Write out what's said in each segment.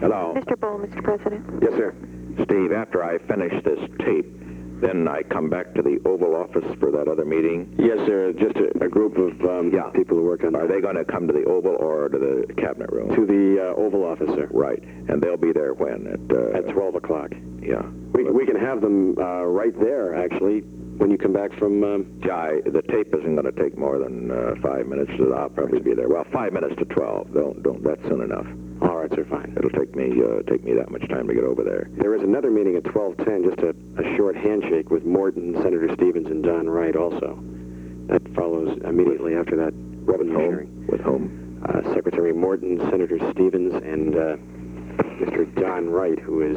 Hello. Mr. Bull, Mr. President. Yes, sir. Steve, after I finish this tape, then I come back to the Oval Office for that other meeting? Yes, sir. Just a group of people who work on that. Are they going to come to the Oval or to the Cabinet Room? To the Oval Office, sir. Right. And they'll be there when? At 12 o'clock. Yeah. We can have them right there, actually, when you come back from... The tape isn't going to take more than 5 minutes. So I'll probably be there. Well, 5 minutes to 12. Don't. That's soon enough. All right, sir, fine. It'll take me that much time to get over there. There is another meeting at 12:10, just a short handshake with Morton, Senator Stevens, and John Wright also. That follows immediately after that revenue hearing. With whom? Secretary Morton, Senator Stevens, and Mr. John Wright, who is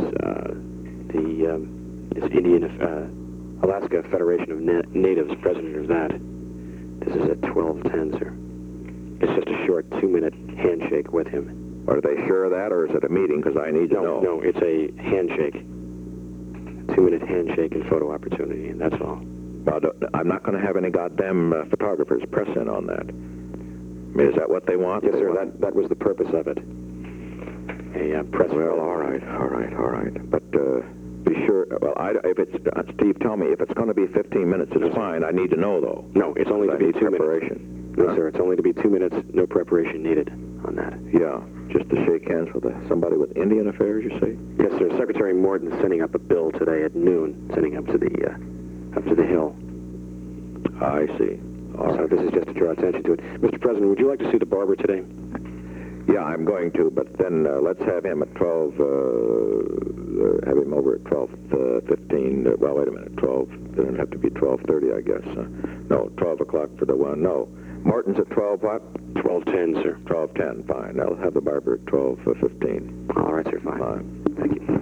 Alaska Federation of Natives, president of that. This is at 12:10, sir. It's just a short 2-minute handshake with him. Are they sure of that, or is it a meeting? Because I need to know. No, it's a handshake. 2-minute handshake and photo opportunity, and that's all. Well, I'm not going to have any goddamn photographers press in on that. I mean, is that what they want? Yes, sir, that was the purpose of it. A press... Well, all right. But be sure... Well, if it's... Steve, tell me, if it's going to be 15 minutes, it's fine. I need to know, though. No, it's only to be 2 minutes. Preparation. No, sir, it's only to be 2 minutes, no preparation needed on that. Yeah, just to shake hands with somebody with Indian affairs, you say? Yes, sir. Secretary Morton is sending up a bill today at noon, sending up to the Hill. I see. All so right. this is just to draw attention to it. Mr. President, would you like to see the barber today? Yeah, I'm going to, but then let's have him at 12, have him over at 12:15. Well, wait a minute, 12, then it'll have to be 12:30, I guess. No, 12 o'clock for the one. No, Morton's at 12 what? 12:10, sir. 12:10, fine. I'll have the barber at 12:15. All right, sir, fine. Fine. Thank you.